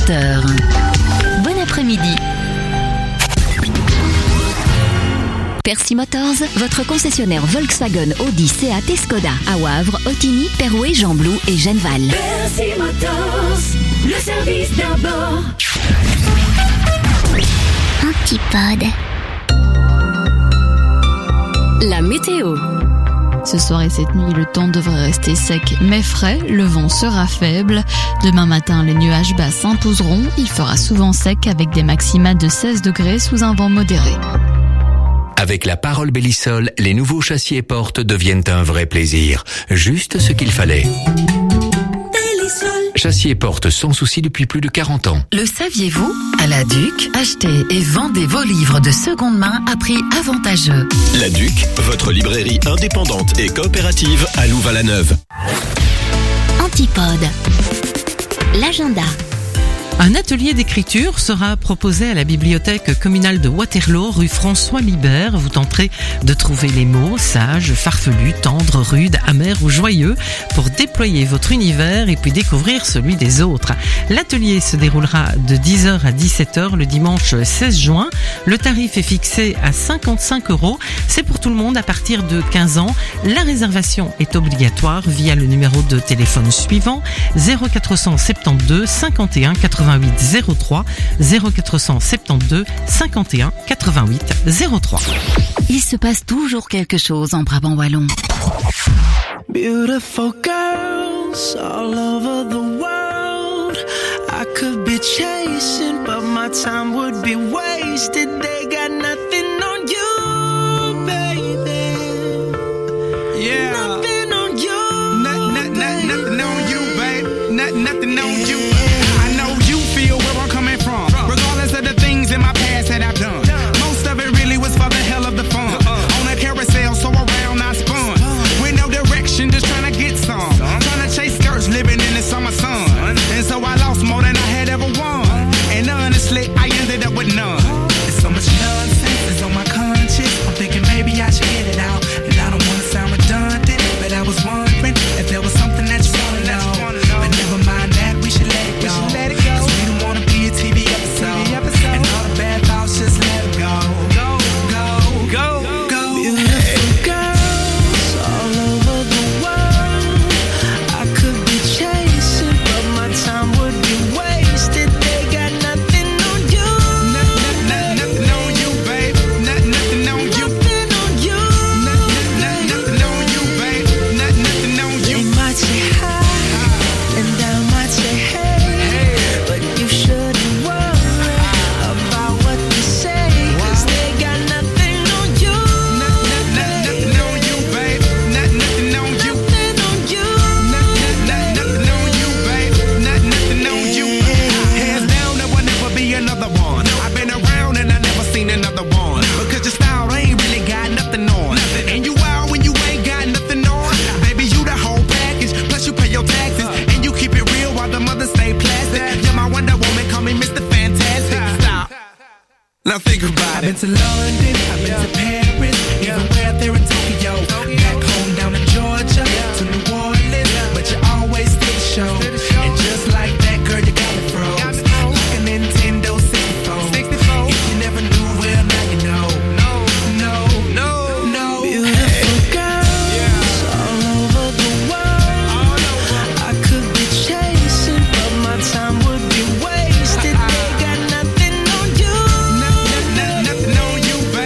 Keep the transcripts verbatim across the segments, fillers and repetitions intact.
heures. Bon après-midi. Percy Motors, votre concessionnaire Volkswagen, Audi, Seat et Skoda. À Wavre, Otigny, Perouet, Jean-Blou et Genneval. Percy Motors, le service d'abord. Antipode. La météo. Ce soir et cette nuit, le temps devrait rester sec mais frais, le vent sera faible. Demain matin, les nuages bas s'imposeront, il fera souvent sec avec des maxima de seize degrés sous un vent modéré. Avec la Parole Bellisol, les nouveaux châssis et portes deviennent un vrai plaisir. Juste ce qu'il fallait. Châssis et portes sans souci depuis plus de quarante ans. Le saviez-vous? À la Duc, achetez et vendez vos livres de seconde main à prix avantageux. La Duc, votre librairie indépendante et coopérative à Louvain-la-Neuve. Antipode. L'agenda. Un atelier d'écriture sera proposé à la bibliothèque communale de Waterloo, rue François Libert. Vous tenterez de trouver les mots sages, farfelus, tendres, rudes, amers ou joyeux pour déployer votre univers et puis découvrir celui des autres. L'atelier se déroulera de dix heures à dix-sept heures le dimanche seize juin. Le tarif est fixé à cinquante-cinq euros. C'est pour tout le monde à partir de quinze ans. La réservation est obligatoire via le numéro de téléphone suivant zéro quatre cent soixante-douze cinquante et un quatre-vingt-huit zéro trois zéro quatre cent soixante-douze cinquante et un quatre-vingt-huit zéro trois. Il se passe toujours quelque chose en Brabant wallon. Beautiful girls all over the world. I could be chasing, but my time would be wasted. They got nothing on you, baby. Yeah. Nothing on you. Not, not, not, nothing on you, babe. Not, nothing on you. I know you feel where I'm coming from. Regardless of the things in my past that I've done. Most of it really was for the hell of the fun. On a carousel, so around I spun. With no direction, just trying to get some. Trying to chase skirts, living in the summer sun. And so I lost more than I had ever won. And honestly, I ended up with none. There's so much nonsense is on my conscience. I'm thinking maybe I should get it out. And I don't want to sound redundant, but I was wondering if there was something that you want to know. But never mind that, we should let it go. Cause we don't want to be a T V episode. And all the bad thoughts, just let it go. Go, go, go, go. Beautiful girls all over the world. I could be chasing, but my time would be wasted. They got nothing on you. Nothing, nothing, nothing on you, babe. Nothing, nothing on you. Nothing on you. Nothing, nothing, nothing on you, babe. Nothing, nothing on you. They might say hi, and I might say hey, but you shouldn't worry about what they say, cause they got nothing on you. Nothing, nothing on you, babe. Nothing, nothing on you. Nothing on you. Nothing, nothing on you, babe. Nothing, nothing on you. Hands down, there will never be another one. I've been around and I never seen another one. Because your style ain't really got nothing on. And you out when you ain't got nothing on. Baby, you the whole package. Plus you pay your taxes. And you keep it real while the mothers stay plastic. You're my Wonder Woman, call me Mister Fantastic. Stop. Now think about it. I've been to London, I've been to Paris, even way out there in Tokyo. Back home down in Georgia, to New Orleans, but you always did the show. And just like that, girl, you got me froze. Like a Nintendo sixty-four. If you never knew, well, now you know. No, no, no, no. Beautiful girls all over the world. I could be chasing, but my time would be wasted. They got nothing on you. Nothing, nothing on you, baby.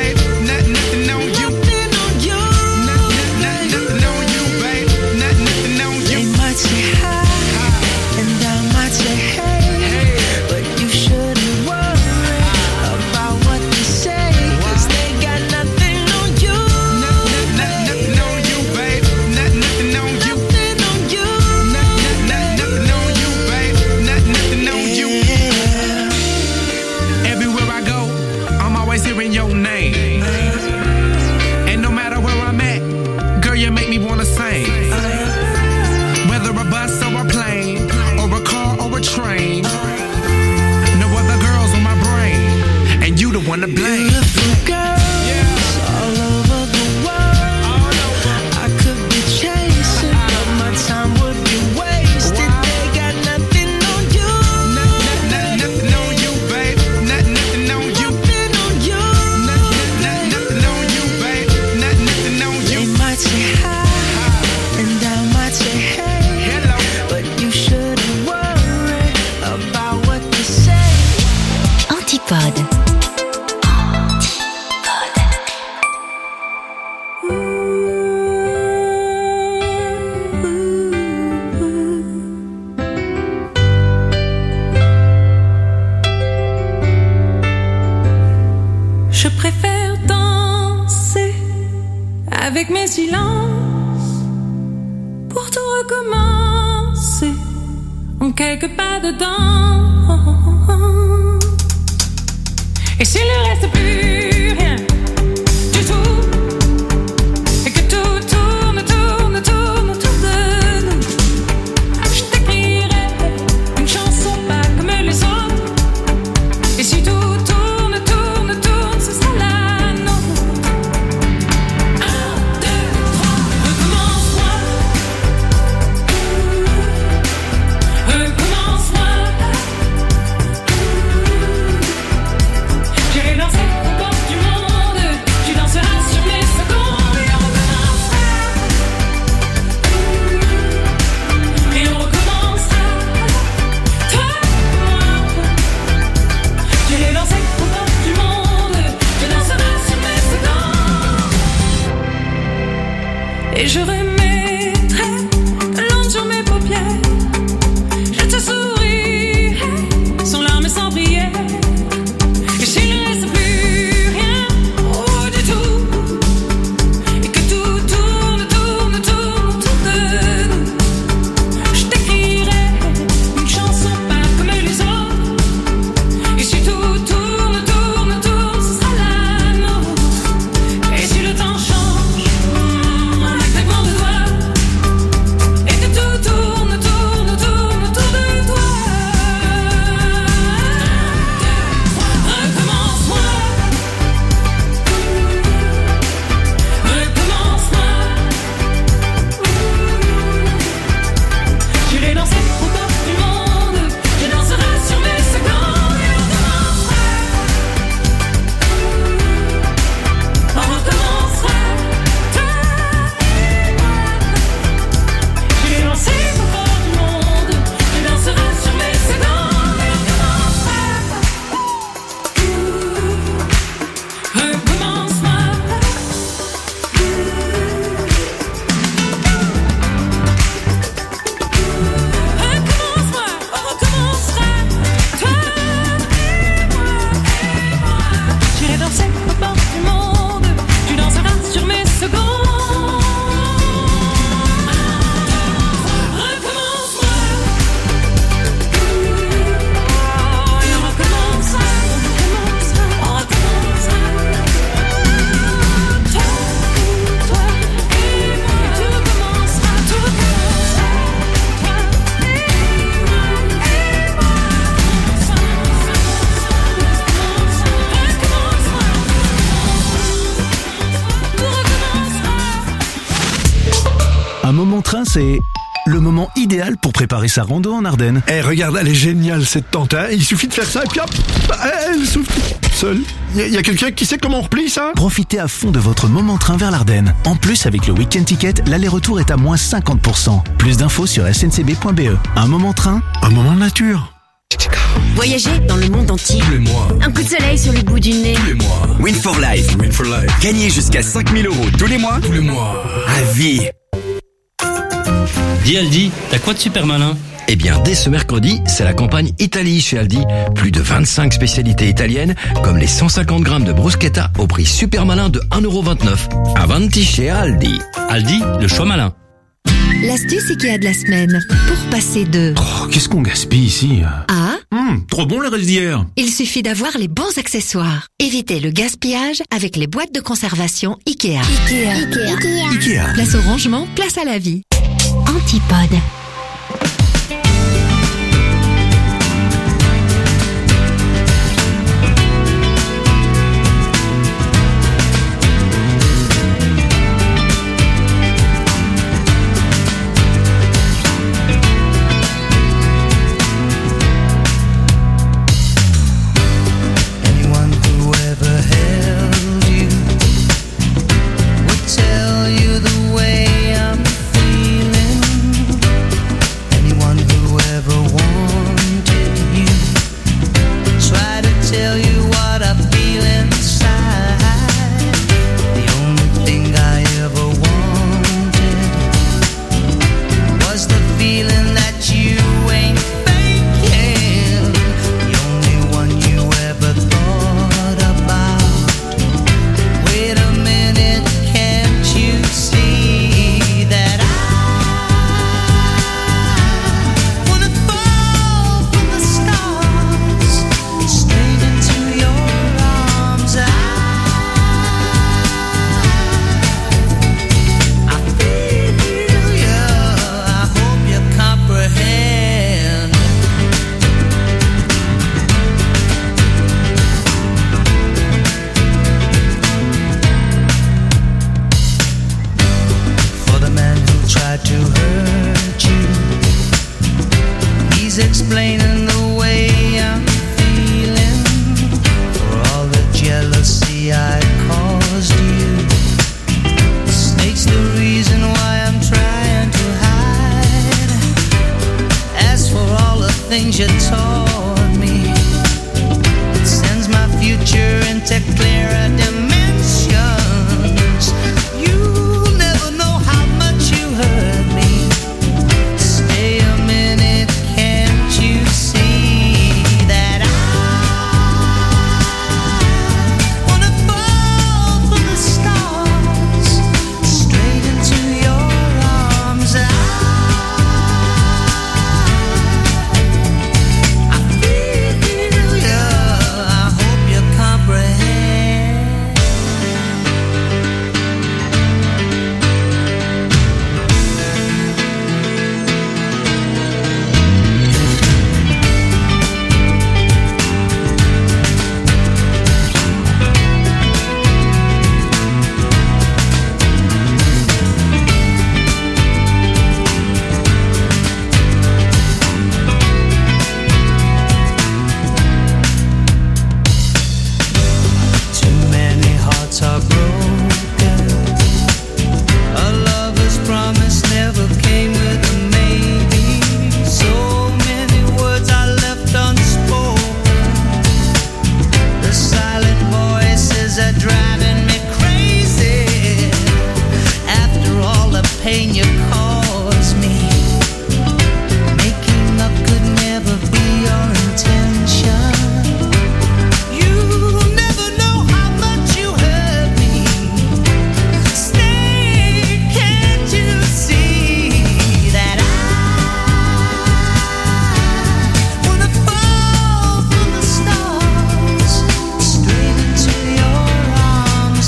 recommencer. On quelque pas dedans. Et s'il ne reste plus rien du tout, et que tout tourne, tourne, tourne autour de nous, je t'écrirai une chanson pas comme les autres. Et si tout tourne, tourne, tourne, ce sera la nôtre. Un, deux, trois, recommence-moi. Recommence-moi. J'irai danser au bord du monde. Tu danseras sur mes secondes. Et on recommencera. Et on recommencera. Toi et moi. J'irai danser au bord du monde. Tu danseras sur mes secondes. Et je remettrai l'onde sur mes paupières. Je te sourirai sans larmes et sans prière. Et s'il ne reste plus rien, oh, du tout, et que tout tourne, tourne, tourne autour de nous, je t'écrirai une chanson pas comme les autres. Et si tout tourne, tourne, tourne, ce sera la nôtre. Et si le temps change, mm, en un claquement de doigts, et que tout tourne, tourne, tourne autour de toi. Recommence-moi. Recommence-moi. J'irai danser au bord du monde. Je danserai sur mes secondes. Et on recommencera. On recommencera. Toi et moi. J'irai danser au bord du monde. Je danserai sur mes secondes. Et on recommencera. Recommence-moi. Recommence-moi, on recommencera. Toi et moi, et moi. J'irai danser au bord du monde. Tu danseras sur mes secondes. Recommence-moi. Et on recommencera. On recommencera. Toi, toi et moi. Tout recommencera. Tout recommencera. Toi et moi, et moi. Tout recommencera. Un moment train, c'est le moment idéal pour préparer sa rando en Ardennes. Eh, regarde, elle est géniale cette tente, hein. Il suffit de faire ça et puis hop, elle souffle seule. Il y a, y a quelqu'un qui sait comment on replie ça? Profitez à fond de votre moment train vers l'Ardenne. En plus, avec le Week-end Ticket, l'aller-retour est à moins cinquante pour cent. Plus d'infos sur s n c b point b e. Un moment train, Un moment de nature. Voyager dans le monde entier. Tous les mois. Un coup de soleil sur le bout du nez. Tous les mois. Win for Life. Win for life. Gagnez jusqu'à cinq mille euros tous les mois. Tous les mois. À vie. Dis Aldi, t'as quoi de super malin? Eh bien, dès ce mercredi, c'est la campagne Italie chez Aldi. Plus de vingt-cinq spécialités italiennes, comme les cent cinquante grammes de bruschetta au prix super malin de un euro vingt-neuf. Avanti chez Aldi. Aldi, le choix malin. L'astuce IKEA de la semaine. Pour passer de... Oh, qu'est-ce qu'on gaspille ici? À... Hum, trop bon le reste d'hier. Il suffit d'avoir les bons accessoires. Évitez le gaspillage avec les boîtes de conservation IKEA. Ikea. Ikea. Ikea. Ikea. Place au rangement, place à la vie. Antipode. Tell you the way I'm feeling. tried to hurt you. He's explaining the way I'm feeling for all the jealousy I caused you. The snake's the reason why I'm trying to hide. As for all the things you taught me, it sends my future into clearer dimensions. You'll never know how much you hurt me. Stay a minute, can't you see that I wanna fall from the stars straight into your arms? I, I feel you, I hope you comprehend. Too many hearts are broken. A lover's promise never came with a maybe. So many words are left unspoken. The silent voices are driving me crazy. After all the pain you caused me, making up could never be your intention. You'll never know how much you hurt me. Stay, can't you see that I wanna fall from the stars straight into your arms? I,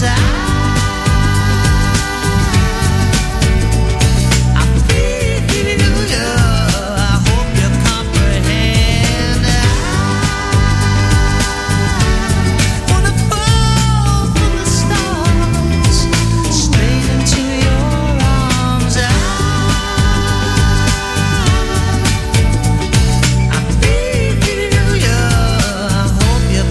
I feel you, I hope you comprehend. I wanna fall from the stars straight into your arms. I, I feel you, I hope you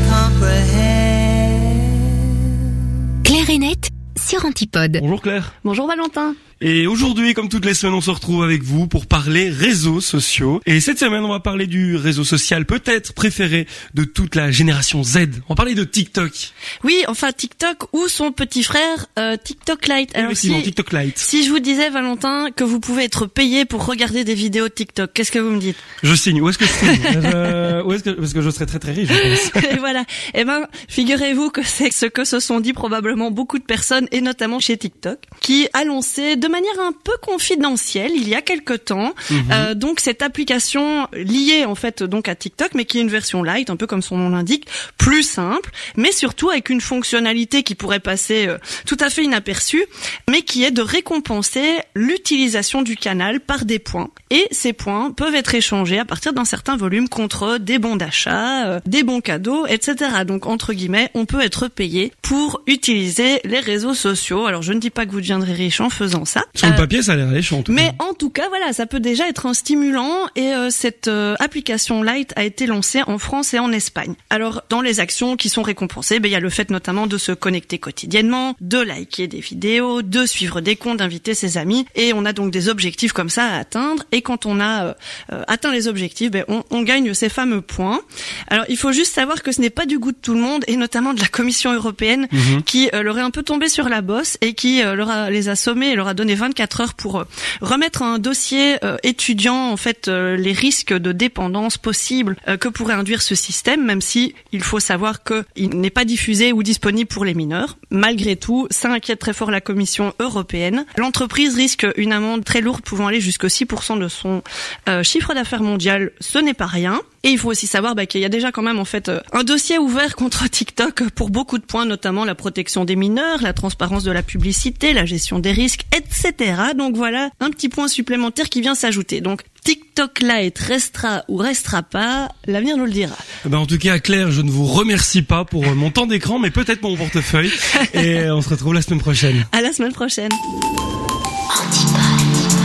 comprehend. Claire et net sur Antipode. Bonjour Claire. Bonjour Valentin. Et aujourd'hui, comme toutes les semaines, on se retrouve avec vous pour parler réseaux sociaux. Et cette semaine, on va parler du réseau social peut-être préféré de toute la génération Z. On va parler de TikTok. Oui, enfin TikTok ou son petit frère euh, TikTok Lite. Alors Effectivement, si, TikTok Lite. si je vous disais Valentin que vous pouvez être payé pour regarder des vidéos de TikTok, qu'est-ce que vous me dites? Je signe. Où est-ce que je signe euh, où est-ce que, parce que je serais très très riche, je pense. Et voilà. Eh ben, figurez-vous que c'est ce que se sont dit probablement beaucoup de personnes, et notamment chez TikTok, qui a lancé de manière un peu confidentielle il y a quelque temps, mmh. euh, donc cette application liée en fait donc à TikTok, mais qui est une version light, un peu comme son nom l'indique, plus simple, mais surtout avec une fonctionnalité qui pourrait passer euh, tout à fait inaperçue, mais qui est de récompenser l'utilisation du canal par des points. Et ces points peuvent être échangés à partir d'un certain volume contre des bons d'achat, euh, des bons cadeaux, et cetera. Donc entre guillemets, on peut être payé pour utiliser les réseaux sociaux. Alors je ne dis pas que vous deviendrez riche en faisant ça. Sur le papier, ça a l'air alléchant. Mais en tout cas, voilà, ça peut déjà être un stimulant, et euh, cette euh, application Lite a été lancée en France et en Espagne. Alors, dans les actions qui sont récompensées, ben il y a le fait notamment de se connecter quotidiennement, de liker des vidéos, de suivre des comptes, d'inviter ses amis, et on a donc des objectifs comme ça à atteindre. Et quand on a euh, euh, atteint les objectifs, ben on, on gagne ces fameux points. Alors, il faut juste savoir que ce n'est pas du goût de tout le monde, et notamment de la Commission européenne, mmh. qui euh, leur est un peu tombée sur la bosse et qui euh, leur a, les a sommés et leur a donné vingt-quatre heures pour euh, remettre un dossier euh, étudiant en fait euh, les risques de dépendance possibles euh, que pourrait induire ce système, même si il faut savoir qu'il n'est pas diffusé ou disponible pour les mineurs. Malgré tout, ça inquiète très fort la Commission européenne. L'entreprise risque une amende très lourde pouvant aller jusqu'à six pour cent de son euh, chiffre d'affaires mondial. Ce n'est pas rien. Et il faut aussi savoir bah, qu'il y a déjà quand même en fait un dossier ouvert contre TikTok pour beaucoup de points, notamment la protection des mineurs, la transparence de la publicité, la gestion des risques, et cetera. Donc voilà un petit point supplémentaire qui vient s'ajouter. Donc TikTok Lite restera ou restera pas, l'avenir nous le dira. Ben en tout cas, Claire, je ne vous remercie pas pour mon temps d'écran, mais peut-être pour mon portefeuille. Et on se retrouve la semaine prochaine. À la semaine prochaine. Antipode.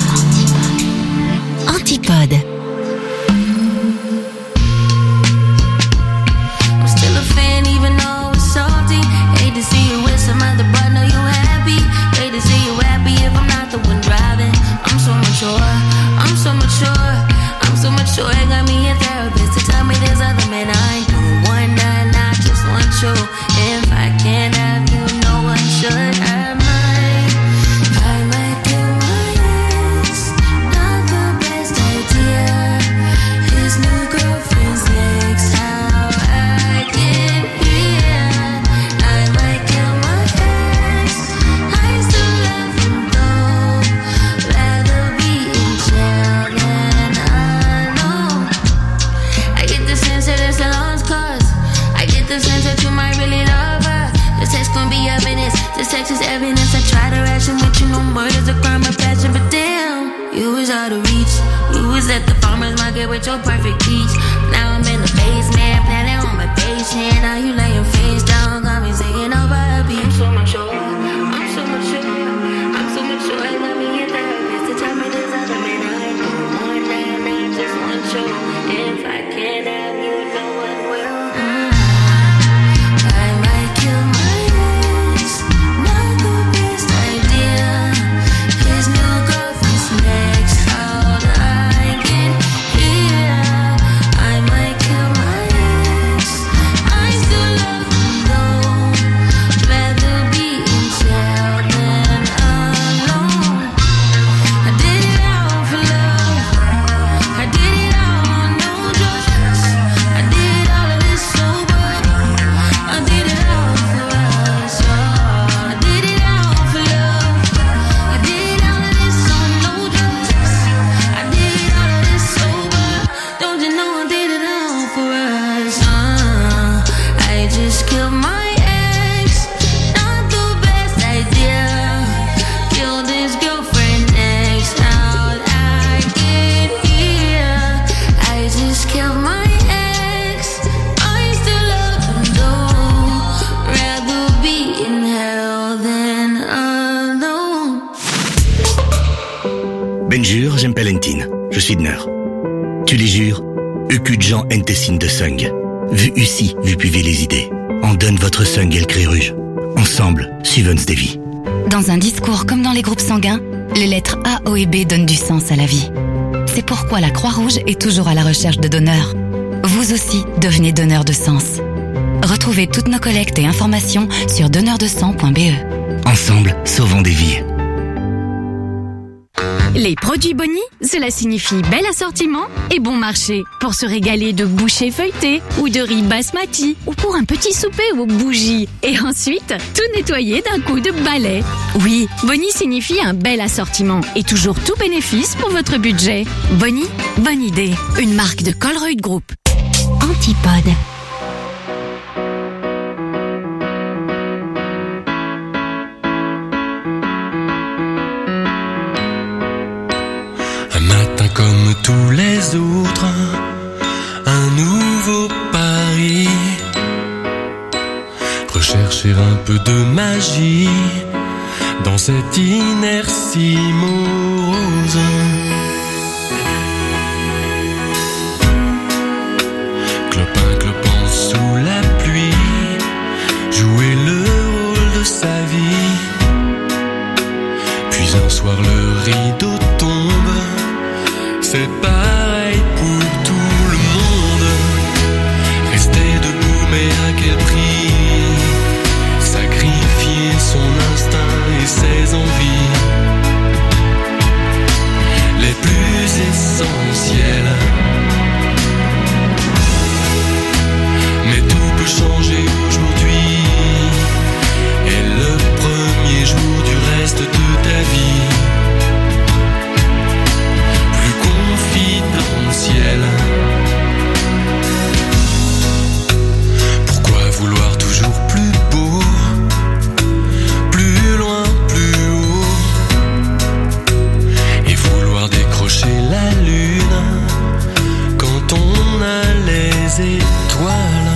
Antipode. I'm still a fan even though it's salty. Hate to see you with some other, but know you happy. Hate to see you happy if I'm not the one driving. I'm so mature, I'm so mature, I'm so mature. It got me a therapist to tell me there's other men I ain't doing one night, not just one show. If I can't have you, no one should. I might, I might do my best. Not the best idea. His new girlfriend's next. How I get here. I might kill my ex. I still love him though. Rather be in jail than alone. I get the sense that it's a lost cause. I get the sense that you might really love her. This text gon' be evidence. This text is evidence. I try to ration with you. No murder's a crime of passion, but damn, you was out of reach. You was at the farmer's market with your perfect peach. Now I'm in the basement, planning on my patient. Now you laying face down, got me singing over a beat. I'm so mature, I'm so mature, I'm so mature. I got me a therapist to tell me there's other men I ain't doing one night, not just one show. If I can't have you, no one will. I might kill my ex, not the best idea. His new girlfriend's next. How'd I get here? I might kill my ex. I still love him though. Rather be in jail than alone. I did it all for love. I did it all on no drugs. I did all of this sober. I did it all for us, y'all. I did it all for love. I did all of this on no drugs. I did all of this sober. Don't you know I did it all for us? Uh, I just killed my ex. Not the best idea. Killed his girlfriend next. How'd I get here? I just killed my ex. I still love him though. Rather be in hell than alone. Benjur, j'aime Palentine. Je suis de Neur. Tu les jures, Eukudjan Entessin de Sung. Vu Ussi, vu puver les idées. En donne votre Sung et le cri rouge. Ensemble, Suvens des vies. Dans un discours comme dans les groupes sanguins, les lettres A, O et B donnent du sens à la vie. C'est pourquoi la Croix-Rouge est toujours à la recherche de donneurs. Vous aussi, devenez donneur de sens. Retrouvez toutes nos collectes et informations sur donneur de sang point b e. Ensemble, sauvons des vies. Les produits Bonnie, cela signifie bel assortiment et bon marché. Pour se régaler de bouchées feuilletées ou de riz basmati ou pour un petit souper aux bougies. Et ensuite, tout nettoyer d'un coup de balai. Oui, Bonnie signifie un bel assortiment et toujours tout bénéfice pour votre budget. Bonnie, bonne idée. Une marque de Colruyt Group. Antipode. Un matin comme tous les autres, un nouveau pari. Rechercher un peu de magie dans cette inertie morose. Clopin clopant sous la pluie, jouer le rôle de sa vie. Puis un soir le rideau tombe, c'est pareil pour tout le monde. Rester debout mais à quel prix? Sacrifier son instinct et ses envies les plus essentielles. Mais tout peut changer aujourd'hui, et le premier jour du reste de ta vie plus confidentiel. Pourquoi vouloir toujours plus beau, plus loin, plus haut, et vouloir décrocher la lune quand on a les étoiles?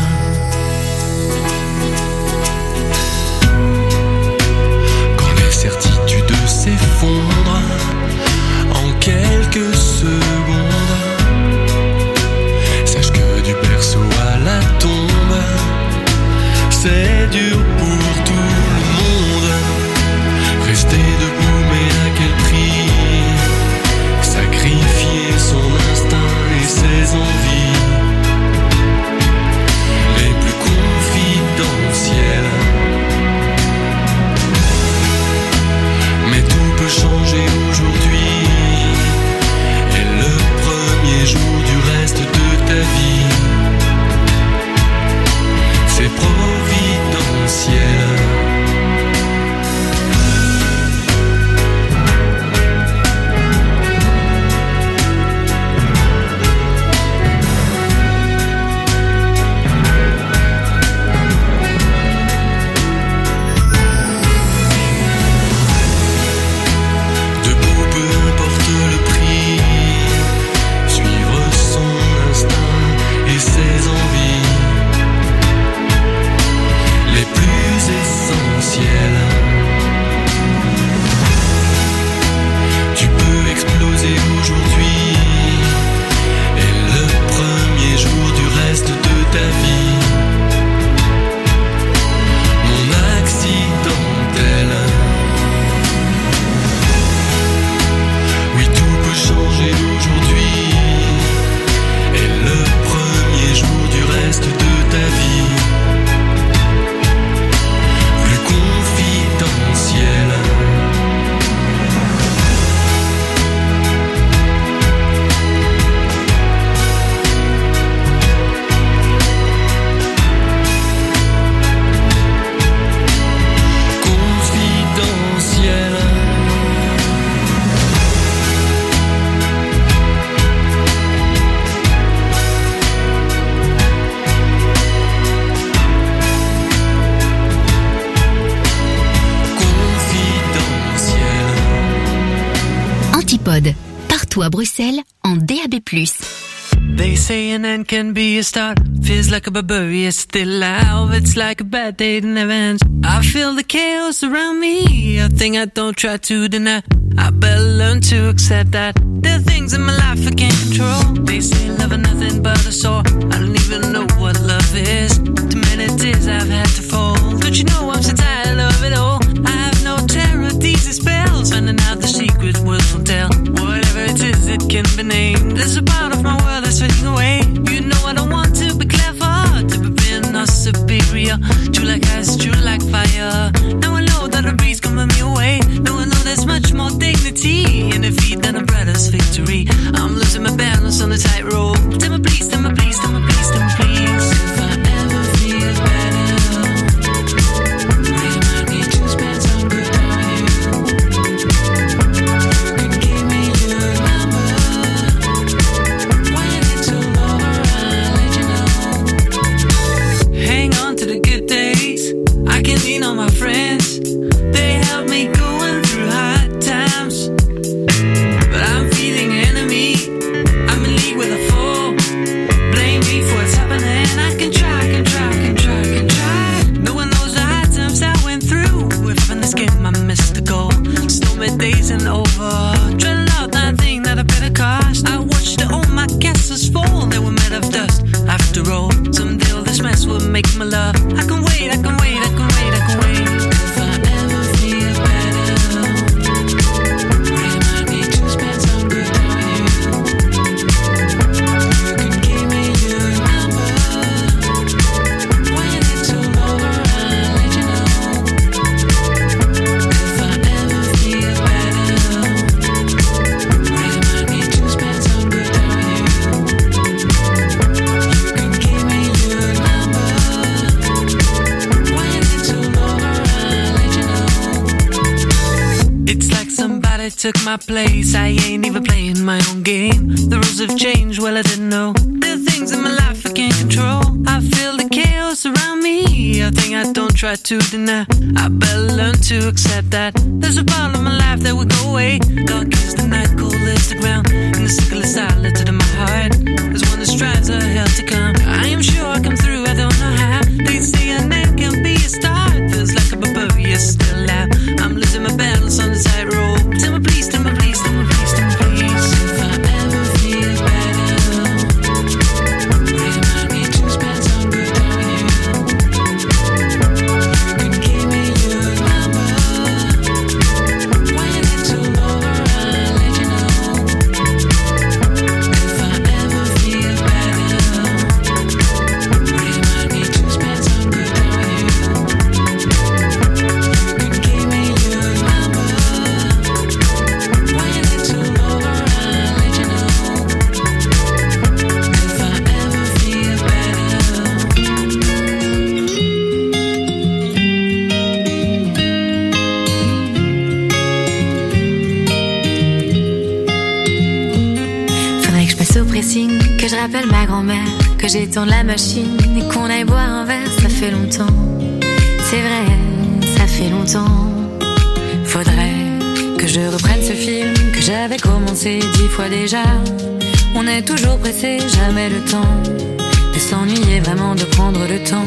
Quand les certitudes s'effondrent en quelques secondes, partout à Bruxelles en D A B plus. They say an end can be a start. Feels like a barbarian still alive. It's like a bad day that never ends. I feel the chaos around me, a thing I don't try to deny. I better learn to accept that there are things in my life I can't control. They say love is nothing but a sore. I don't even know what love is. Too many tears I've had to fall. Don't you know I'm so tired of it all? I have no terror of these spells. Finding out the secret words won't tell. Whatever it is, it can be named. There's a part of my world that's fading away. You know I don't want to be clever, to be being or superior. True like ice, true like fire. Now I know that the breeze can burn me away. Now I know there's much more dignity in defeat than a brother's victory. I'm losing my balance on the tightrope. Tell me please, tell me please, tell me please, tell me please. If I ever feel better, remind me to spend some good on you. You can give me your number. When it's all over, I'll let you know. Hang on to the good days. I can lean on my friends. They help me going through hard times. But I'm feeling enemy. I'm in league with a foe. Blame me for what's happening. I can try, I can try, I can try, I can try. No one knows the hard times I went through. If in this game I missed the goal. Stormy days and over. Dreading out that thing that I better cost. I watched all my castles fall. They were made of dust. After all, someday all this mess will make my love. I can wait, I can wait, I can wait, I can wait. If I ever feel better, remind me to spend some good on you. You can give me your number. When it's all over, I'll let you know. If I ever feel better, remind me to spend some good on you. You can give me your number. When it's all over, I'll let you know. It's like somebody took my place. I ain't even playing my own game. The rules have changed, well I didn't know. There are things in my life I can't control. I feel the chaos around me, a thing I don't try to deny. I better learn to accept that there's a part of my life that will go away. Dark is the night, cold is the ground, and the sickle is silent in my heart. There's one that strives a hell to come. I am sure I'll come through, I don't know how. They say an end can be a start. Feels like a barbarian still alive. I'm losing my balance on the tightrope. Tell me please, tell me please, tell me please, tell me please. If I ever feel better, remind me to spend some good on you. You can give me your number. When it's all over, I'll let you know. If I ever feel better, remind me to spend some good on you. You can give me your number. When it's all over, I'll let you know. If I ever feel better. Faudrait que je passe au pressing, que je rappelle ma grand-mère, que j'étende la machine et qu'on aille boire un verre, ça fait longtemps. C'est vrai, ça fait longtemps. Faudrait que je reprenne ce film que j'avais commencé dix fois déjà. On est toujours pressé, jamais le temps de s'ennuyer, vraiment de prendre le temps.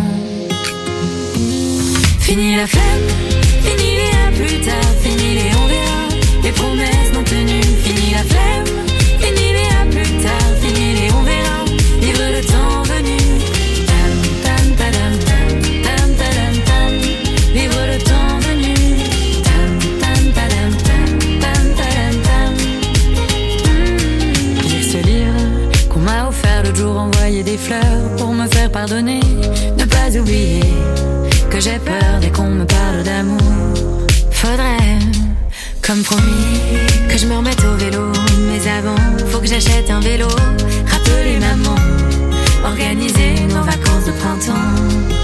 Fini la flemme, fini les à plus tard, fini les on verra, les promesses non tenues. Fini la flemme, fini les à plus tard, fini les on verra, livre le temps venu. Tam tam tadam tam tam tadam tam, livre le temps venu. Tam tam tadam tam tam tadam tam. Hmm, lire ce livre qu'on m'a offert l'autre jour, envoyer des fleurs pour me faire pardonner, ne pas oublier que j'ai peur dès qu'on me parle d'amour. Faudrait, comme promis, que je me remette au vélo. Mais avant, faut que j'achète un vélo. Rappeler maman, organiser nos vacances de printemps.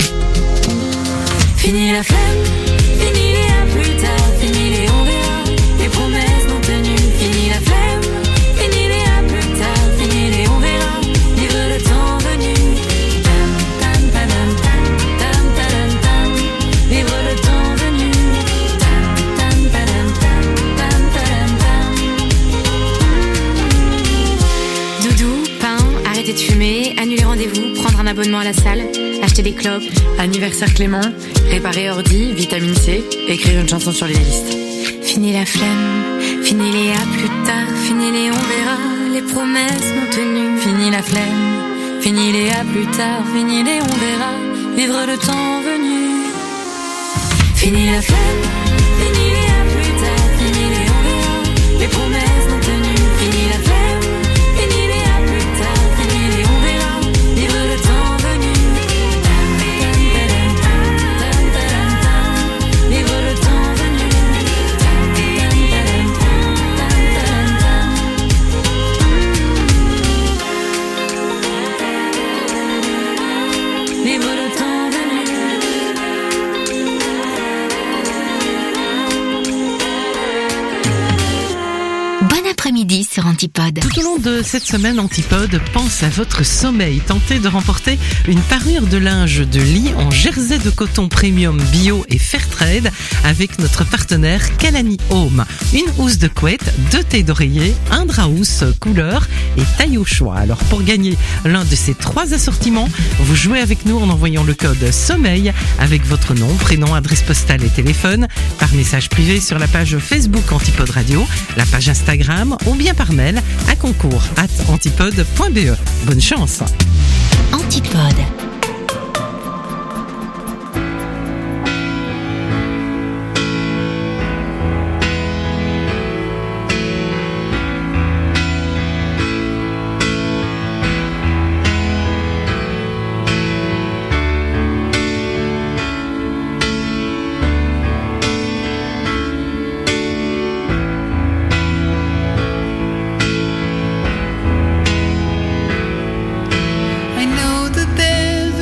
Fini la flemme, fini les à plus tard, fini les on verra, les promesses non tenues. Fini la flemme, fini les à plus tard, fini les on verra, livre le temps venu. Tam tam tadam tam tam tadam tam, livre le temps venu. Tam tam tadam tam tam tadam tam. arrêter de fumer, annuler rendez-vous, prendre un abonnement à la salle, acheter des clopes. Anniversaire Clément, réparer ordi, vitamine C, écrire une chanson sur les listes. Fini la flemme, fini les à plus tard, fini les on verra, les promesses non tenues. Fini la flemme, fini les à plus tard, fini les on verra, vivre le temps venu. Fini la flemme, fini les à plus tard, fini les on verra, les promesses non tenues. Fini la flemme, fini les à plus tard, fini les on verra, vivre le temps venu. Vivre le temps venu. Vivre le temps venu. Bon après-midi sur Antipode. Tout au long de cette semaine, Antipode pense à votre sommeil. Tentez de remporter une parure de linge de lit en jersey de coton premium bio et Fairtrade avec notre partenaire Kalani Home. Une housse de couette, deux thés d'oreiller, un drap housse couleur et taille au choix. Alors pour gagner l'un de ces trois assortiments, vous jouez avec nous en envoyant le code sommeil avec votre nom, prénom, adresse postale et téléphone par message privé sur la page Facebook Antipode Radio, la page Instagram ou bien par mail à concours arobase antipode point b e. Bonne chance. Antipode. I know that there's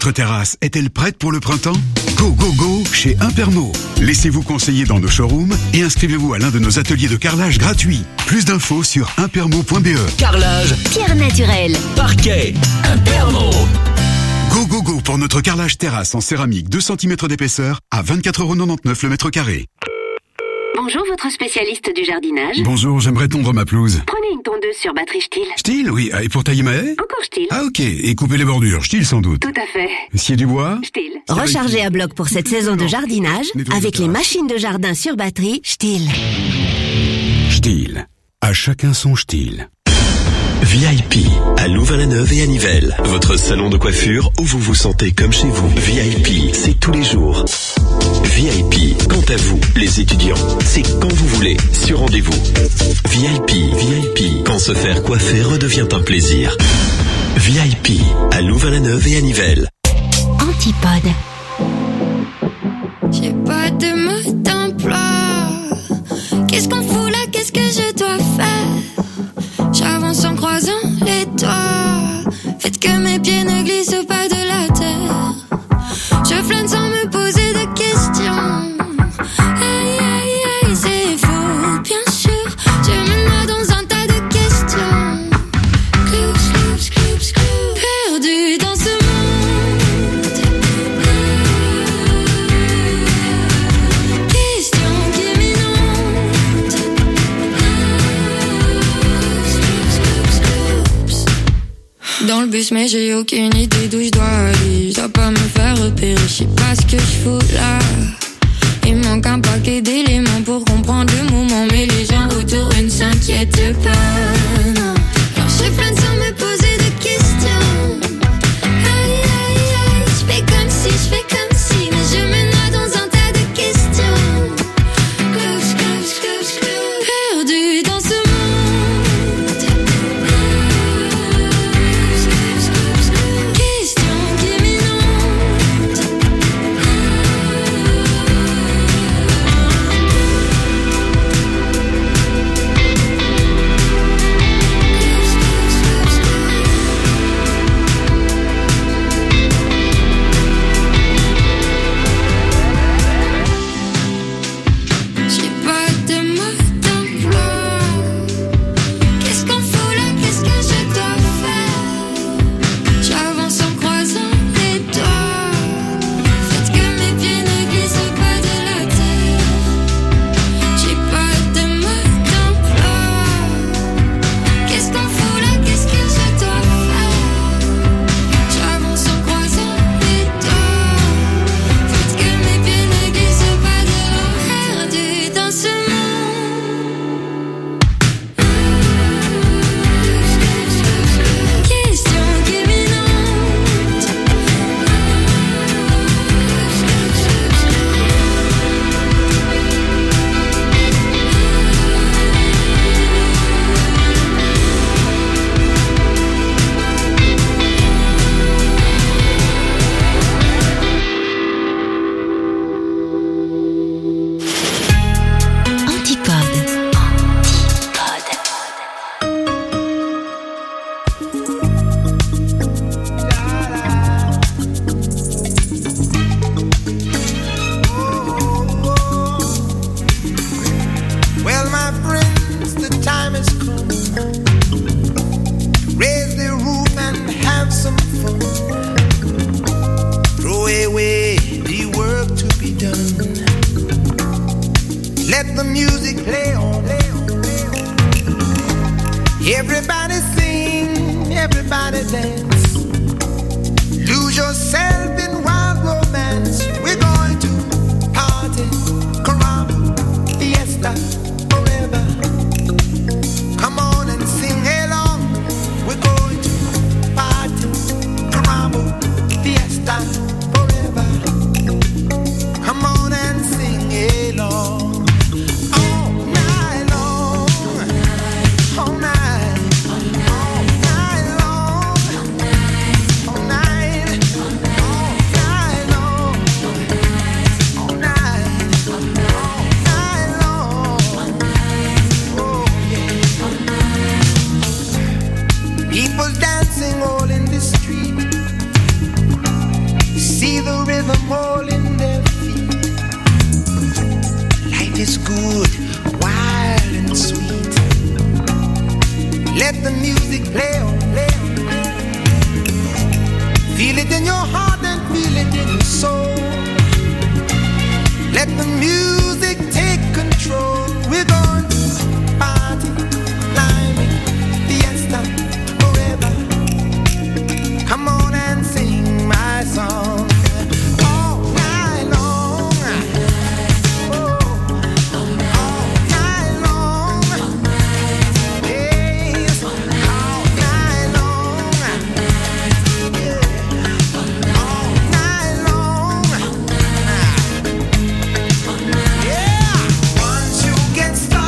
Votre terrasse est-elle prête pour le printemps? Go, go, go chez Impermo. Laissez-vous conseiller dans nos showrooms et inscrivez-vous à l'un de nos ateliers de carrelage gratuits. Plus d'infos sur impermo point b e. Carrelage, Pierre naturelle, parquet, Impermo. Go, go, go pour notre carrelage terrasse en céramique deux centimètres d'épaisseur à vingt-quatre euros quatre-vingt-dix-neuf le mètre carré. Bonjour, votre spécialiste du jardinage. Bonjour, j'aimerais tondre ma pelouse. Prenez une tondeuse sur batterie Stihl. Stihl, oui. Et pour tailler ma haie? Encore Stihl. Ah ok, et couper les bordures, Stihl sans doute. Tout à fait. Scier du bois? Stihl. Rechargez à bloc pour cette saison de jardinage avec les machines de jardin sur batterie Stihl. Stihl. À chacun son Stihl. V I P à Louvain-la-Neuve et à Nivelles. Votre salon de coiffure où vous vous sentez comme chez vous. V I P, c'est tous les jours. V I P, quant à vous, les étudiants, c'est quand vous voulez, sur rendez-vous. V I P, V I P, quand se faire coiffer redevient un plaisir. V I P à Louvain-la-Neuve et à Nivelles. Antipode. J'ai pas de mode d'emploi. Qu'est-ce qu'on fout là? Qu'est-ce que je dois faire? J'avance en croisant les doigts. Faites que mes pieds ne glissent pas de la terre. Je flâne sans me poser de questions. Aïe aïe aïe, c'est faux, bien sûr. Je me noie dans un tas de questions. Clou, clou, clou, clou. Perdu dans ce monde. Question qui m'inonde. Dans le bus mais j'ai aucune idée d'où je dois aller. Je dois pas me faire repérer, je sais pas ce que je fous là. Il manque un paquet d'éléments pour comprendre le moment, mais les gens autour ne s'inquiètent pas. Non. Alors je flâne sans me poser de questions. Aïe aïe aïe, je fais comme si, je fais comme si, mais je me noie dans un tas de questions. Close, close, close, close. Perdu dans ce monde. Question qui m'inonde. J'ai pas de mode d'emploi. Qu'est-ce qu'on fout là? Qu'est-ce que je dois faire? J'avance en croisant les doigts. Faites que mes pieds ne glissent pas de la terre. J'ai pas de mode d'emploi. Qu'est-ce qu'on fout là? Qu'est-ce que je dois faire? J'avance en croisant les doigts. Faites que mes pieds ne glissent pas de la terre. Perdu dans ce monde. Question qui m'inonde. Antipode. Well, my friends, the time has come. Raise the roof and have some fun. Throw away the work to be done. Let the music play on. Everybody sing, everybody dance. Lose yourself in wild romance. We're going to party, caramba, fiesta, forever. Come on and sing along. We're going to party, caramba, fiesta, forever. Come on and sing along. All night long, all night, all night long, all night, all music play on, play on. Feel it in your heart and feel it in your soul. Let the music take control. We're going to party, climbing, fiesta, forever. Come on and sing my song. All night long. Oh, all night long. Yes, all night long. Yeah, all night long. Yeah, once you get started.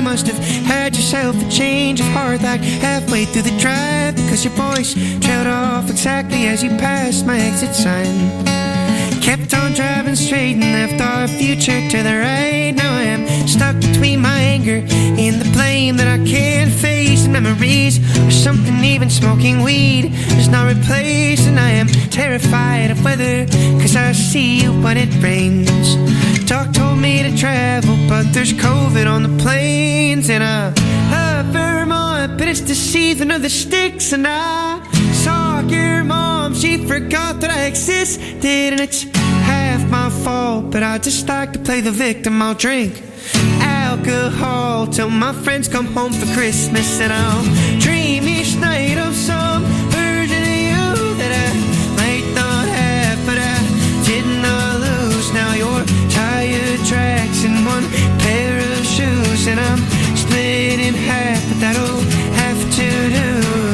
must have had yourself a change of heart like halfway through the drive, because your voice trailed off exactly as you passed my exit sign. Kept on driving straight and left our future to the right. Now I am stuck between my anger and the blame that I can't face. And memories or something even smoking weed does not replace. And I am terrified of weather, cause I see you when it rains. Doc told me to travel, but there's COVID on the planes. And I love Vermont, but it's the season of the sticks. And I saw your mom, she forgot that I existed. And it's half my fault, but I just like to play the victim. I'll drink alcohol till my friends come home for Christmas. And I'll dream each night of some version of you that I might not have, but I did not lose. Now you're tire tracks and one pair of shoes, and I'm split in half, but that'll have to do.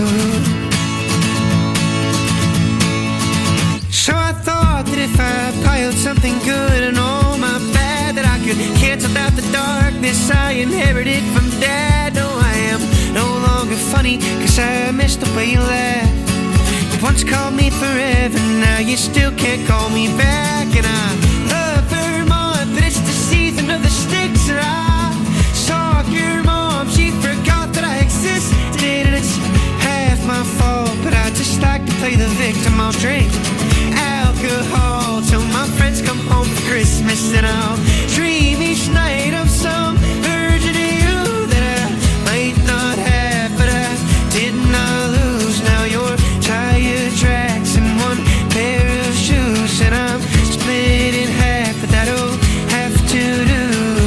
So I thought that if I piled something good and all my bad, that I could cancel out the darkness I inherited from Dad. No, I am no longer funny, cause I missed the way you laughed. You once called me forever, now you still can't call me back. And I love Vermont, but it's the season of the sticks. And I saw your mom, she forgot that I existed. And it's half my fault, but I just like to play the victim. I'll drink alcohol till my friends come home for Christmas. And I'll dream each night of some version of you that I might not have, but I did not lose. Now you're tire tracks and one pair of shoes, and I'm split in half, but that'll have to do.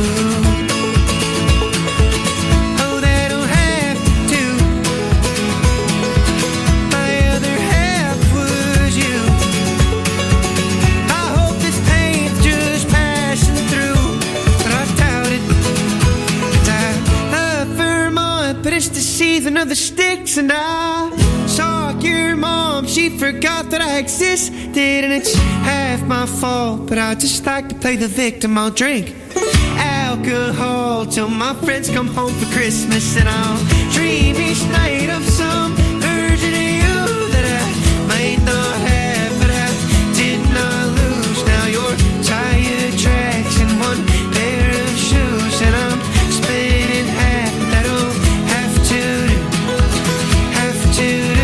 Oh, that'll have to do. My other half was you. I hope this pain's just passing through, but I doubt it. And I love Vermont, but it's the season of the sticks. And I saw your mom, she forgot that I existed. And it's half my fault, but I just like to play the victim. I'll drink alcohol till my friends come home for Christmas. And I'll dream each night of some version of you that I might not have, but I did not lose. Now you're tire tracks and one pair of shoes, and I'm split in half. That'll have to do, have to do.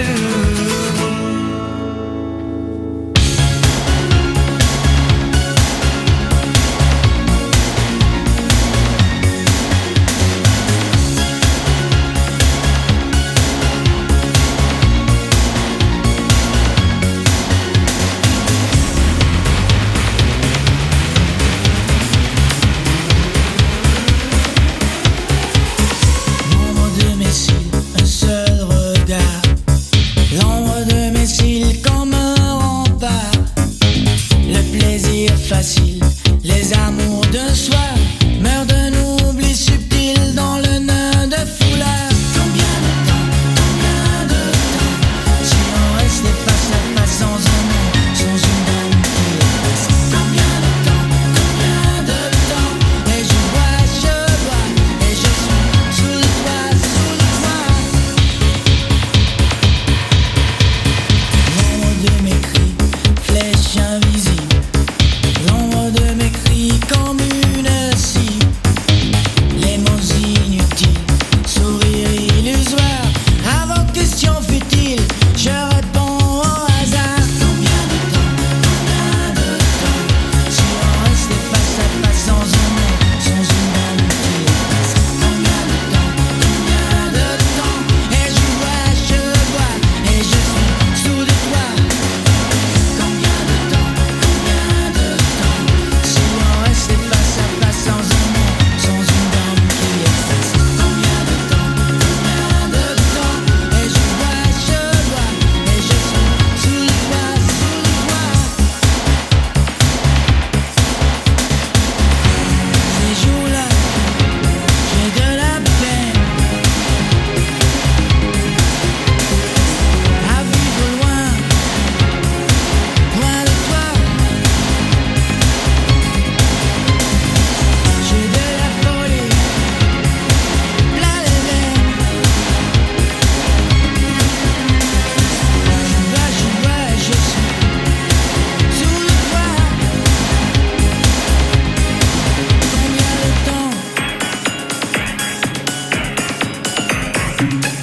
Thank